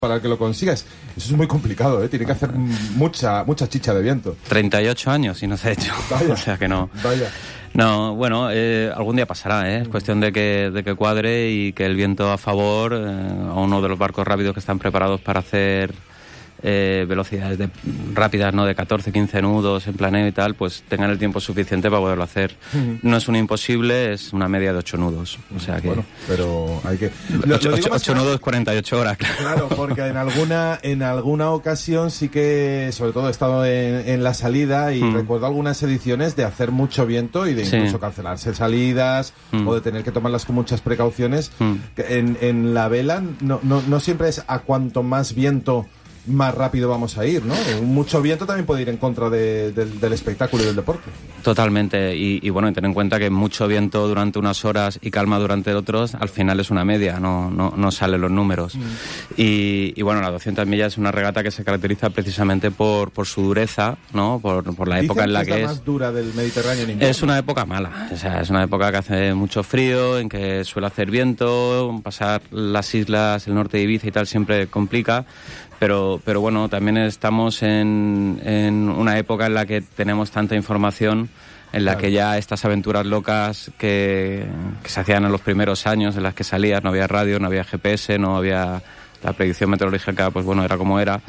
para que lo consigas. Eso es muy complicado, ¿eh? Tiene que hacer mucha chicha de viento. 38 años y no se ha hecho. Vaya, o sea que no. Vaya. No, bueno, algún día pasará, ¿eh? Es cuestión de que cuadre y que el viento a favor, a uno de los barcos rápidos que están preparados para hacer velocidades rápidas, ¿no? De 14, 15 nudos en planeo y tal, pues tengan el tiempo suficiente para poderlo hacer. No es un imposible, es una media de 8 nudos. O sea que... Bueno, pero hay que... 8 nudos, 48 horas, claro. Claro, porque en alguna ocasión sí que, sobre todo he estado en la salida y recuerdo algunas ediciones de hacer mucho viento y de incluso cancelarse salidas o de tener que tomarlas con muchas precauciones. En la vela no siempre es a cuanto más viento más rápido vamos a ir, ¿no? Mucho viento también puede ir en contra del espectáculo y del deporte. Totalmente, y bueno, ten en cuenta que mucho viento durante unas horas y calma durante otros, al final es una media, no salen los números. Y bueno, la 200 millas es una regata que se caracteriza precisamente por su dureza, ¿no? Por la época en la que es la más dura del Mediterráneo en invierno. Es una época mala, o sea, es una época que hace mucho frío, en que suele hacer viento, pasar las islas, el norte de Ibiza y tal siempre complica. Pero bueno, también estamos en una época en la que tenemos tanta información, en la que ya estas aventuras locas que se hacían en los primeros años, en las que salías, no había radio, no había GPS, no había la predicción meteorológica, pues bueno, era como era,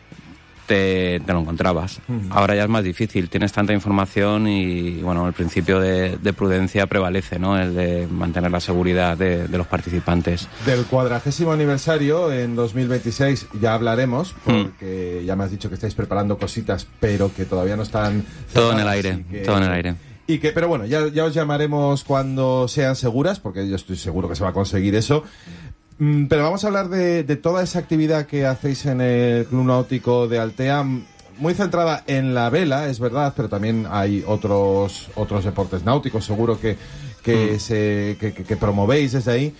te lo encontrabas. Ahora ya es más difícil, tienes tanta información y bueno, el principio de prudencia prevalece, ¿no? El de mantener la seguridad de los participantes. Del 40º aniversario en 2026 ya hablaremos, porque ya me has dicho que estáis preparando cositas, pero que todavía no están cerradas. Todo en el aire. Pero bueno, ya os llamaremos cuando sean seguras, porque yo estoy seguro que se va a conseguir eso. Pero vamos a hablar de toda esa actividad que hacéis en el Club Náutico de Altea, muy centrada en la vela, es verdad, pero también hay otros deportes náuticos, seguro que promovéis desde ahí.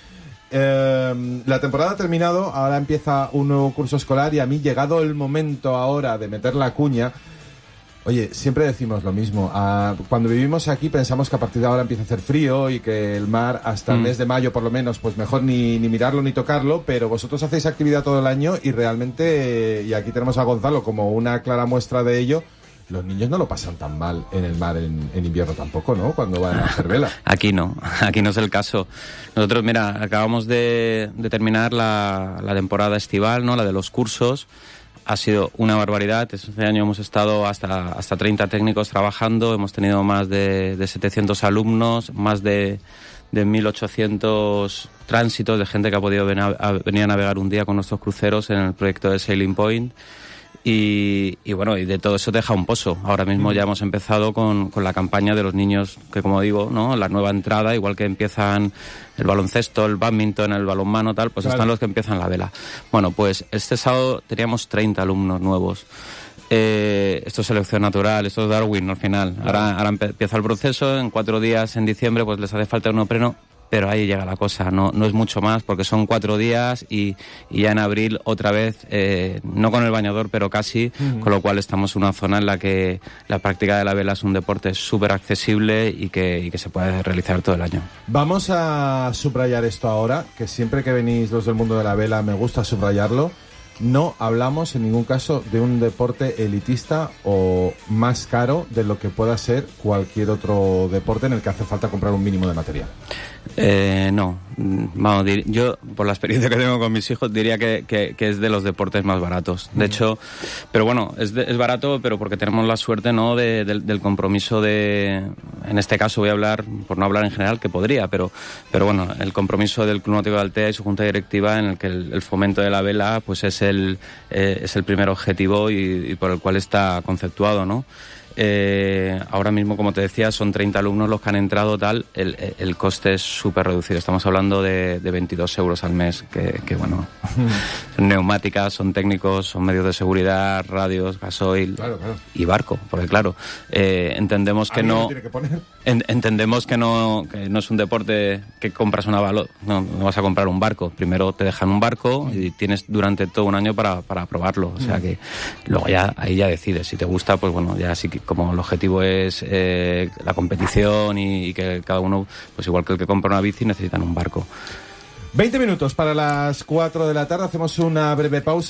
La temporada ha terminado, ahora empieza un nuevo curso escolar y a mí, llegado el momento ahora de meter la cuña, oye, siempre decimos lo mismo. Cuando vivimos aquí pensamos que a partir de ahora empieza a hacer frío y que el mar hasta el mes de mayo por lo menos, pues mejor ni mirarlo ni tocarlo, pero vosotros hacéis actividad todo el año y realmente, y aquí tenemos a Gonzalo como una clara muestra de ello, los niños no lo pasan tan mal en el mar en invierno tampoco, ¿no? Cuando van a hacer vela. Aquí no es el caso. Nosotros, mira, acabamos de terminar la temporada estival, ¿no? La de los cursos. Ha sido una barbaridad. Este año hemos estado hasta 30 técnicos trabajando, hemos tenido más de 700 alumnos, más de 1.800 tránsitos de gente que ha podido venir a navegar un día con nuestros cruceros en el proyecto de Sailing Point. Y bueno, y de todo eso deja un pozo. Ahora mismo ya hemos empezado con la campaña de los niños, que como digo, ¿no? La nueva entrada, igual que empiezan el baloncesto, el bádminton, el balonmano, tal, pues están los que empiezan la vela. Bueno, pues este sábado teníamos 30 alumnos nuevos. Esto es selección natural, esto es Darwin al final. Ahora empieza el proceso, en 4 días en diciembre pues les hace falta un neopreno, pero ahí llega la cosa, no es mucho más, porque son 4 días y ya en abril otra vez, no con el bañador, pero casi, con lo cual estamos en una zona en la que la práctica de la vela es un deporte súper accesible y que se puede realizar todo el año. Vamos a subrayar esto ahora, que siempre que venís los del mundo de la vela me gusta subrayarlo. No hablamos en ningún caso de un deporte elitista o más caro de lo que pueda ser cualquier otro deporte en el que hace falta comprar un mínimo de material. No, vamos, yo por la experiencia que tengo con mis hijos diría que es de los deportes más baratos. De hecho, pero bueno, es barato, pero porque tenemos la suerte, ¿no? del compromiso en este caso voy a hablar, por no hablar en general, que podría, pero bueno, el compromiso del Club Náutico de Altea y su junta directiva en el que el fomento de la vela pues es el primer objetivo y por el cual está conceptuado, ¿no? Ahora mismo, como te decía, son 30 alumnos los que han entrado, tal, el coste es súper reducido, estamos hablando de 22 euros al mes, que bueno, son neumáticas, son técnicos, son medios de seguridad, radios, gasoil, claro. Y barco, porque claro, entendemos que no es un deporte que compras una no vas a comprar un barco, primero te dejan un barco y tienes durante todo un año para probarlo, o sea que luego ahí ya decides, si te gusta, pues bueno, ya sí que como el objetivo es la competición y que cada uno, pues igual que el que compra una bici, necesitan un barco. 20 minutos para las 4 de la tarde. Hacemos una breve pausa.